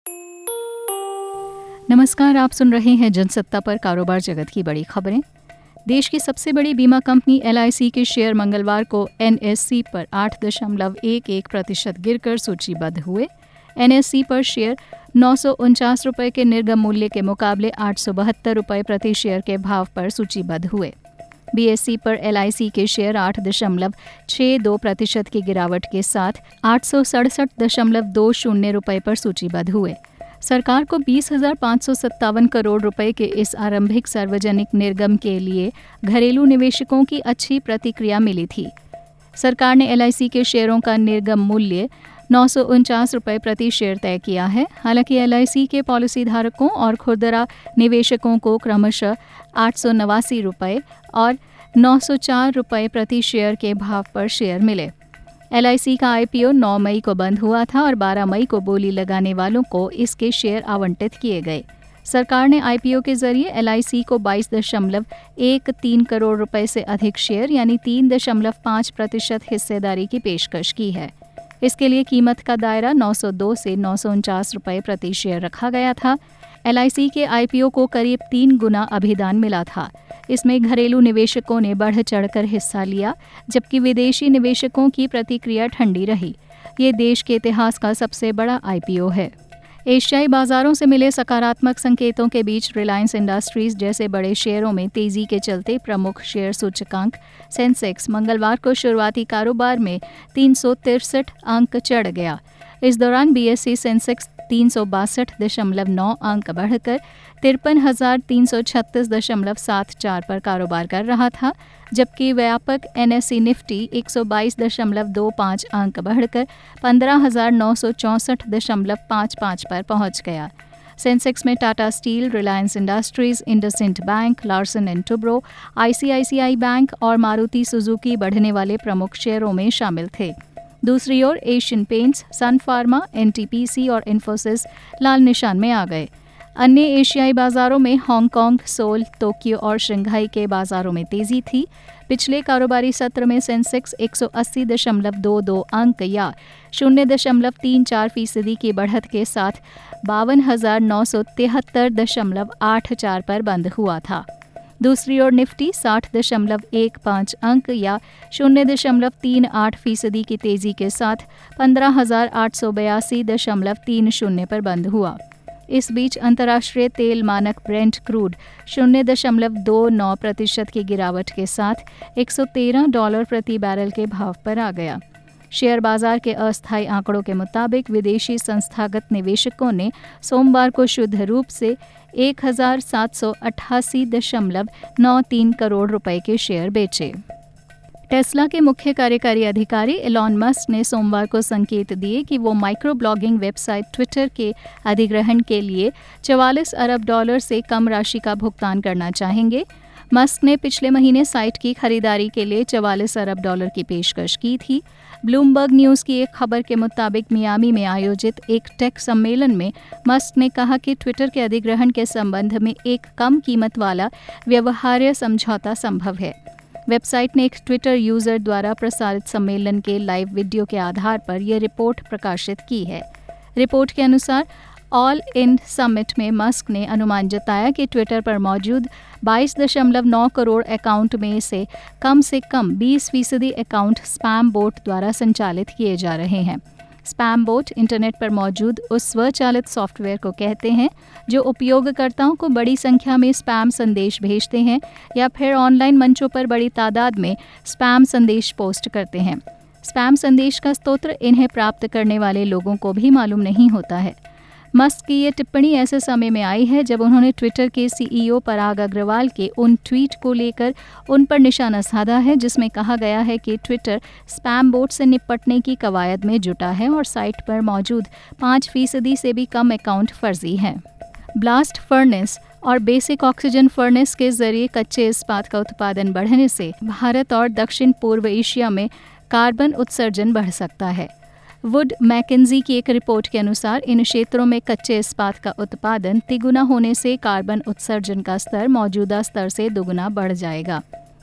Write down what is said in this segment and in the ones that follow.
नमस्कार, आप सुन रहे हैं जनसत्ता पर कारोबार जगत की बड़ी खबरें। देश की सबसे बड़ी बीमा कंपनी LIC के शेयर मंगलवार को NSE पर 8.11% गिरकर सूचीबद्ध हुए। NSE पर शेयर 949 रुपये के निर्गम मूल्य के मुकाबले 872 रुपये प्रति शेयर के भाव पर सूचीबद्ध हुए। BSE पर LIC के शेयर 8.62% की गिरावट के साथ 867.20 रुपये पर सूचीबद्ध हुए। सरकार को 20,557 करोड़ रुपए के इस आरंभिक सार्वजनिक निर्गम के लिए घरेलू निवेशकों की अच्छी प्रतिक्रिया मिली थी। सरकार ने LIC के शेयरों का निर्गम मूल्य 949 रुपये प्रति शेयर तय किया है। हालांकि LIC के पॉलिसी धारकों और खुदरा निवेशकों को क्रमशः 889 रुपये और 904 रुपये प्रति शेयर के भाव पर शेयर मिले। LIC का IPO 9 मई को बंद हुआ था और 12 मई को बोली लगाने वालों को इसके शेयर आवंटित किए गए। सरकार ने IPO के जरिए LIC को 22.13 करोड़ रुपए से अधिक शेयर यानी 3.5% हिस्सेदारी की पेशकश की है। इसके लिए कीमत का दायरा 902 से 949 रुपये प्रति शेयर रखा गया था। LIC के IPO को करीब 3 गुना अभिदान मिला था। इसमें घरेलू निवेशकों ने बढ़ चढ़कर हिस्सा लिया, जबकि विदेशी निवेशकों की प्रतिक्रिया ठंडी रही। ये देश के इतिहास का सबसे बड़ा IPO है। एशियाई बाजारों से मिले सकारात्मक संकेतों के बीच रिलायंस इंडस्ट्रीज जैसे बड़े शेयरों में तेजी के चलते प्रमुख शेयर सूचकांक सेंसेक्स मंगलवार को शुरुआती कारोबार में 363 अंक चढ़ गया। इस दौरान BSE सेंसेक्स 362.9 अंक बढ़कर 53,336.74 पर कारोबार कर रहा था, जबकि व्यापक NSE निफ्टी 122.25 अंक बढ़कर 15,964.55 पर पहुंच गया। सेंसेक्स में Tata steel, Reliance industries, IndusInd bank, Larsen and Toubro, ICICI bank और मारुति सुजुकी बढ़ने वाले प्रमुख शेयरों में शामिल थे। दूसरी ओर Asian paints, Sun Pharma, NTPC और इन्फोसिस लाल निशान में आ गए। अन्य एशियाई बाजारों में हांगकांग, सोल, टोक्यो और शंघाई के बाजारों में तेजी थी। पिछले कारोबारी सत्र में सेंसेक्स 180.22 अंक या 0.34% की बढ़त के साथ 52,973.84 पर बंद हुआ था। दूसरी ओर निफ्टी 60.15 अंक या 0.38% की तेजी के साथ 15,882.30 पर बंद हुआ। इस बीच अंतर्राष्ट्रीय तेल मानक ब्रेंट क्रूड 0.29% की गिरावट के साथ $113 प्रति बैरल के भाव पर आ गया। शेयर बाजार के अस्थायी आंकड़ों के मुताबिक विदेशी संस्थागत निवेशकों ने सोमवार को शुद्ध रूप से 1,788.93 करोड़ रुपए के शेयर बेचे। टेस्ला के मुख्य कार्यकारी अधिकारी एलॉन मस्क ने सोमवार को संकेत दिए कि वो माइक्रो ब्लॉगिंग वेबसाइट ट्विटर के अधिग्रहण के लिए $44 अरब से कम राशि का भुगतान करना चाहेंगे। मस्क ने पिछले महीने साइट की खरीदारी के लिए $44 अरब की पेशकश की थी। ब्लूमबर्ग न्यूज़ की एक खबर के मुताबिक मियामी में आयोजित एक टेक सम्मेलन में मस्क ने कहा कि ट्विटर के अधिग्रहण के संबंध में एक कम कीमत वाला व्यवहार्य समझौता संभव है। वेबसाइट ने एक ट्विटर यूजर द्वारा प्रसारित सम्मेलन के लाइव वीडियो के आधार पर यह रिपोर्ट प्रकाशित की है। रिपोर्ट के अनुसार ऑल इन समिट में मस्क ने अनुमान जताया कि ट्विटर पर मौजूद 22.9 करोड़ अकाउंट में से कम 20% अकाउंट स्पैम बोट द्वारा संचालित किए जा रहे हैं। स्पैम बोट इंटरनेट पर मौजूद उस स्वचालित सॉफ्टवेयर को कहते हैं जो उपयोगकर्ताओं को बड़ी संख्या में स्पैम संदेश भेजते हैं या फिर ऑनलाइन मंचों पर बड़ी तादाद में स्पैम संदेश पोस्ट करते हैं। स्पैम संदेश का स्रोत इन्हें प्राप्त करने वाले लोगों को भी मालूम नहीं होता है। मस्क की ये टिप्पणी ऐसे समय में आई है जब उन्होंने ट्विटर के CEO पराग अग्रवाल के उन ट्वीट को लेकर उन पर निशाना साधा है जिसमें कहा गया है कि ट्विटर स्पैम बोट से निपटने की कवायद में जुटा है और साइट पर मौजूद 5% से भी कम अकाउंट फर्जी हैं। ब्लास्ट फर्नेस और बेसिक ऑक्सीजन फर्नेस के जरिए कच्चे इस्पात का उत्पादन बढ़ने से भारत और दक्षिण पूर्व एशिया में कार्बन उत्सर्जन बढ़ सकता है। वुड मैकेंजी की एक रिपोर्ट के अनुसार इन क्षेत्रों में कच्चे इस्पात का उत्पादन तिगुना होने से कार्बन उत्सर्जन का स्तर मौजूदा स्तर से दुगुना बढ़ जाएगा।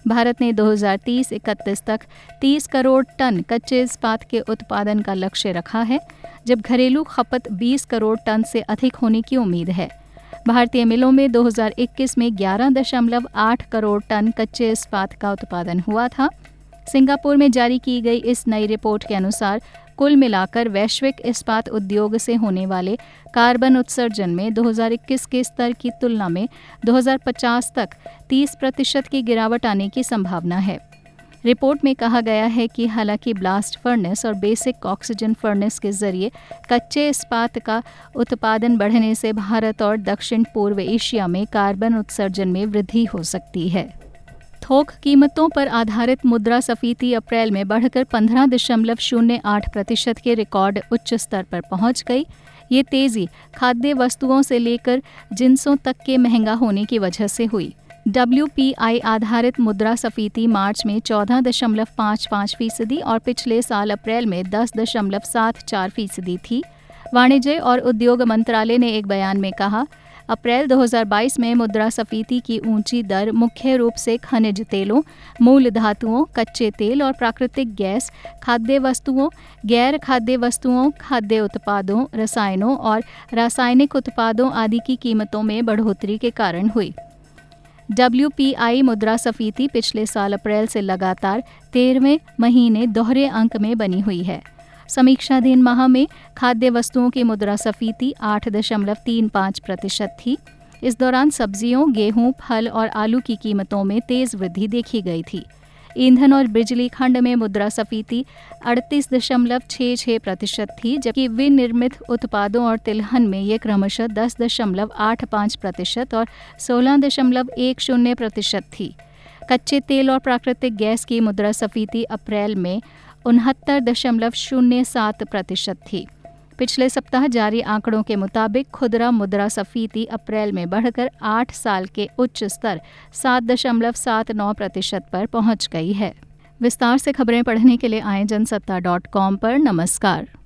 भारत ने 2030-31 तक 30 करोड़ टन कच्चे इस्पात के उत्पादन का लक्ष्य रखा है, जब घरेलू खपत 20 करोड़ टन से अधिक होने की उम्मीद है। भारतीय मिलों में 2021 में 11.8 करोड़ टन कच्चे इस्पात का उत्पादन हुआ था। सिंगापुर में जारी की गई इस नई रिपोर्ट के अनुसार कुल मिलाकर वैश्विक इस्पात उद्योग से होने वाले कार्बन उत्सर्जन में 2021 के स्तर की तुलना में 2050 तक 30% की गिरावट आने की संभावना है। रिपोर्ट में कहा गया है कि हालांकि ब्लास्ट फर्नेस और बेसिक ऑक्सीजन फर्नेस के जरिए कच्चे इस्पात का उत्पादन बढ़ने से भारत और दक्षिण पूर्व एशिया में कार्बन उत्सर्जन में वृद्धि हो सकती है। थोक कीमतों पर आधारित मुद्रास्फीति अप्रैल में बढ़कर 15.08% के रिकॉर्ड उच्च स्तर पर पहुंच गई। ये तेजी खाद्य वस्तुओं से लेकर जिन्सों तक के महंगा होने की वजह से हुई। WPI आधारित मुद्रास्फीति मार्च में 14.55% और पिछले साल अप्रैल में 10.74% थी। वाणिज्य और उद्योग मंत्रालय ने एक बयान में कहा, अप्रैल 2022 में मुद्रास्फीति की ऊंची दर मुख्य रूप से खनिज तेलों, मूल धातुओं, कच्चे तेल और प्राकृतिक गैस, खाद्य वस्तुओं, गैर खाद्य वस्तुओं, खाद्य उत्पादों, रसायनों और रासायनिक उत्पादों आदि की कीमतों में बढ़ोतरी के कारण हुई। WPI मुद्रास्फीति पिछले साल अप्रैल से लगातार 13वें महीने दोहरे अंक में बनी हुई है। समीक्षाधीन माह में खाद्य वस्तुओं की मुद्रास्फीति 8.35% थी। इस दौरान सब्जियों, गेहूं, फल और आलू की कीमतों में तेज वृद्धि देखी गई थी। ईंधन और बिजली खंड में मुद्रास्फीति 38.66% थी, जबकि विनिर्मित उत्पादों और तिलहन में ये क्रमशः 10.85% और 16.10% थी। कच्चे तेल और प्राकृतिक गैस की मुद्रास्फीति अप्रैल में 69.07% थी। पिछले सप्ताह जारी आंकड़ों के मुताबिक खुदरा मुद्रास्फीति अप्रैल में बढ़कर 8 साल के उच्च स्तर 7.79% पर पहुंच गई है। विस्तार से खबरें पढ़ने के लिए आएं जनसत्ता.com पर। नमस्कार।